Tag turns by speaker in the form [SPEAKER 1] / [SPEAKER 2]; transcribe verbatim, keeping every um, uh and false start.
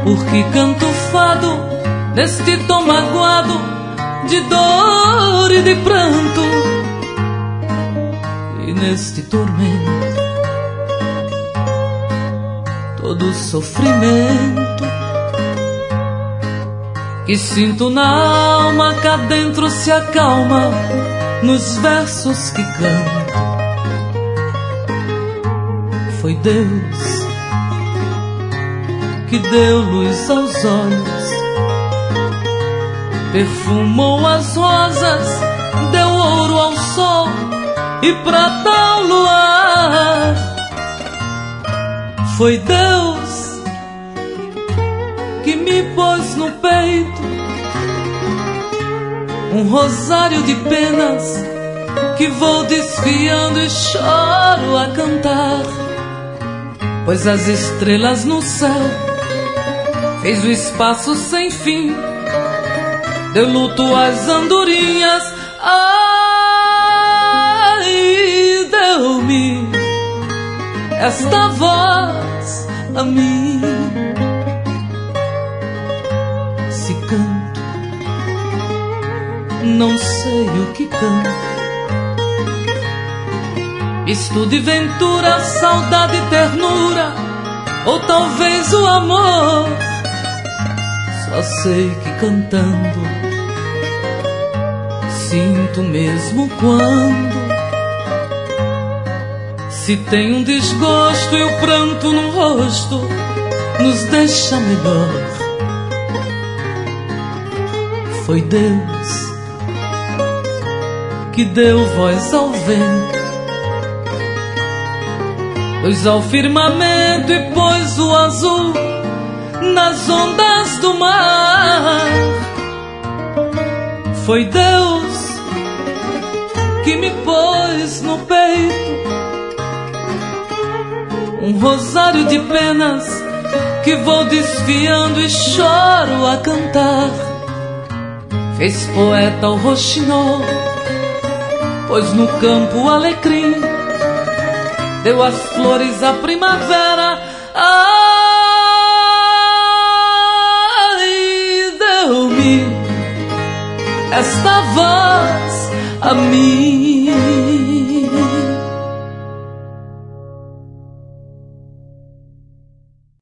[SPEAKER 1] Por que canto fado neste tom magoado de dor e de pranto? E neste tormento, todo sofrimento que sinto na alma, cá dentro se acalma nos versos que canto. Foi Deus que deu luz aos olhos, perfumou as rosas, deu ouro ao sol e prata ao luar. Foi Deus que me pôs no peito um rosário de penas que vou desfiando e choro a cantar. Pois as estrelas no céu fez o espaço sem fim, deu luto às andorinhas, ai, deu-me esta voz a mim. Se canto, não sei o que canto, estudo e ventura, saudade e ternura, ou talvez o amor. Só sei que cantando sinto mesmo quando se tem um desgosto e o pranto no rosto nos deixa melhor. Foi Deus que deu voz ao vento, luz ao firmamento e pôs o azul nas ondas do mar. Foi Deus que me pôs no peito um rosário de penas que vou desfiando e choro a cantar. Fez poeta o roxinol, pôs no campo o alecrim, deu às flores a primavera, ai, deu-me esta voz a mim.